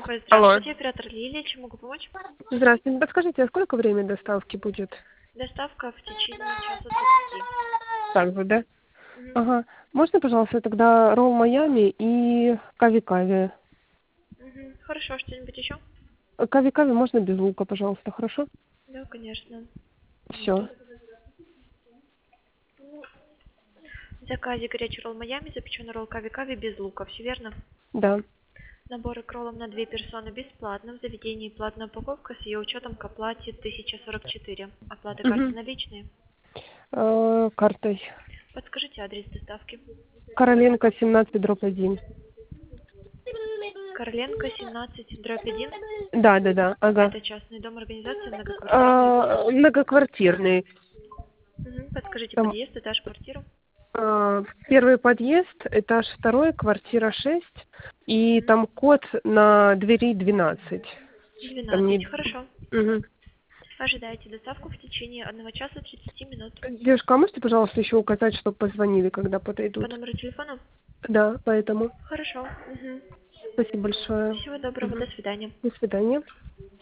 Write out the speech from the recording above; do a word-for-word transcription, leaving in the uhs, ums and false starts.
Ой, Алло. здравствуйте, оператор Лилия, чем могу помочь? Здравствуйте. Подскажите, а сколько время доставки будет? Доставка в течение часа двадцати. Так же, да? Мгм. Ага. Можно, пожалуйста, тогда ролл Майами и кави-кави? Мгм. Хорошо, что-нибудь еще? Э, Кави-кави можно без лука, пожалуйста, хорошо? Да, конечно. Все. Минуту. В заказе горячий ролл Майами, запеченный ролл кави-кави без лука, все верно? Да. Наборы к роллам на две персоны бесплатно. В заведении платная упаковка с ее учетом к оплате тысяча сорок четыре. Оплата карты Угу. наличные. Картой. Подскажите адрес доставки. Короленко семнадцать дробь один. Короленко, семнадцать, дробь один. Да, да, да. Ага. Это частный дом, организация многоквартирный. А, многоквартирный. Мгм. Подскажите Там подъезд, этаж, квартиру. а, первый подъезд, этаж второй, квартира шесть, и Мгм. там код на двери двенадцать. Там двенадцать. не... Хорошо. Мгм. Ожидайте доставку в течение одного часа тридцати минут. Девушка, а можете, пожалуйста, еще указать, чтобы позвонили, когда По подойдут? номеру телефона? Да, поэтому. Хорошо. Мгм. Спасибо большое. Всего доброго. До Мгм. свидания. До свидания.